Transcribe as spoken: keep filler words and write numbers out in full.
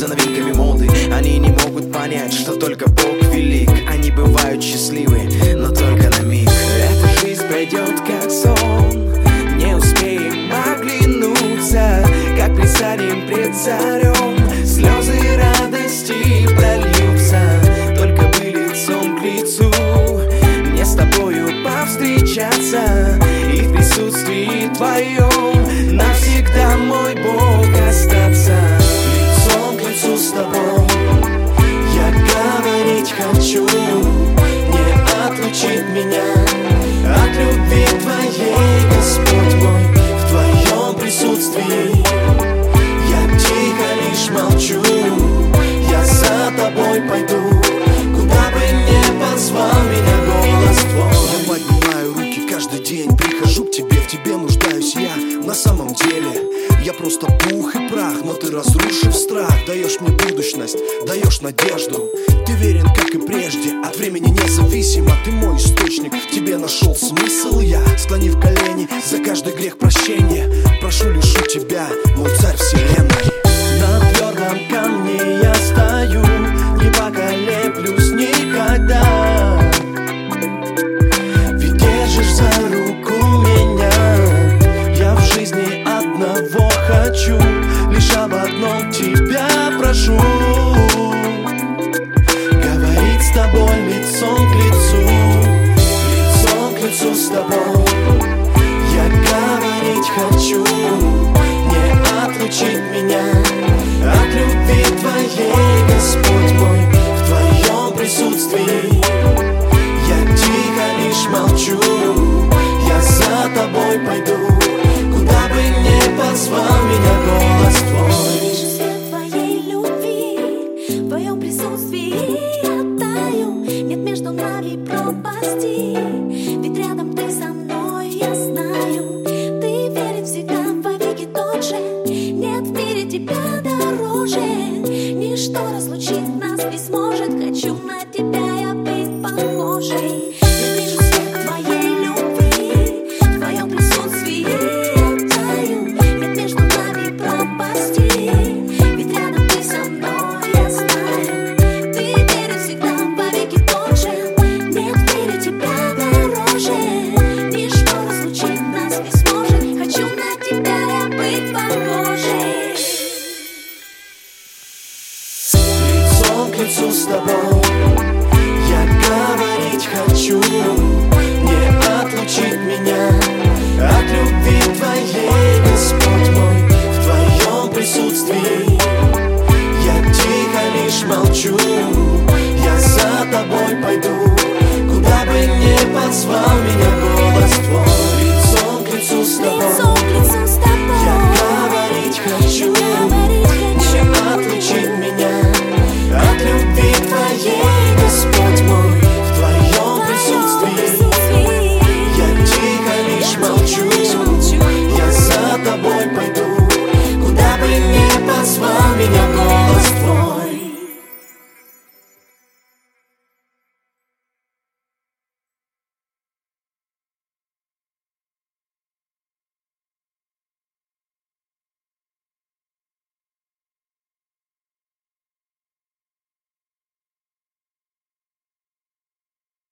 за новинками моды. Они не могут понять, что только Бог велик. Они бывают счастливы, но только на миг. Эта жизнь пройдет как сон, не успеем оглянуться, как предстанем пред царем. Слезы радости прольются, только бы лицом к лицу мне с тобою повстречаться и в присутствии твоем навсегда, мой Бог, остаться. Лицом к лицу с тобой я говорить хочу, не отлучить меня от любви твоей, Господь мой. В твоем присутствии я тихо лишь молчу, я за тобой пойду, куда бы ни позвал меня голос твой. Я поднимаю руки каждый день, прихожу к тебе, в тебе нуждаюсь я. На самом деле я просто пух и прах, но ты, разрушив страх, даешь мне будущность, даешь надежду. Ты верен, как и прежде, от времени независимо. Ты мой источник, в тебе нашел смысл я. Склонив колени, за каждый грех прощения, прошу лишь у тебя, мой царь вселенной. На твердом камне я стою, не поколеблюсь никогда. Ведь держишь за руку меня, я в жизни одного хочу, лишь об одном тебя прошу. Говорить с тобой лицом к лицу, лицом к лицу с тобой я говорить хочу, не отлучить меня от любви твоей, Господь мой. В твоем присутствии я тихо лишь молчу, я за тобой пойду, куда бы ни позвал меня голос твой. Вижу свет твоей любви, в твоем присутствии я таю. Нет между нами пропасти, ведь рядом ты со мной, я знаю. Ты верен всегда, вовеки тот же, нет в мире тебя дороже. Ничто разлучить нас не сможет, хочу на тебя я быть похожей. Я вижу свет твоей любви, в твоем присутствии я таю. Нет между нами пропасти, ведь рядом ты со мной, я знаю. Ты верен всегда, вовеки тот же, нет в мире тебя дороже. Ничто разлучить нас не сможет, хочу на тебя я быть похожей. Лицом к лицу с тобой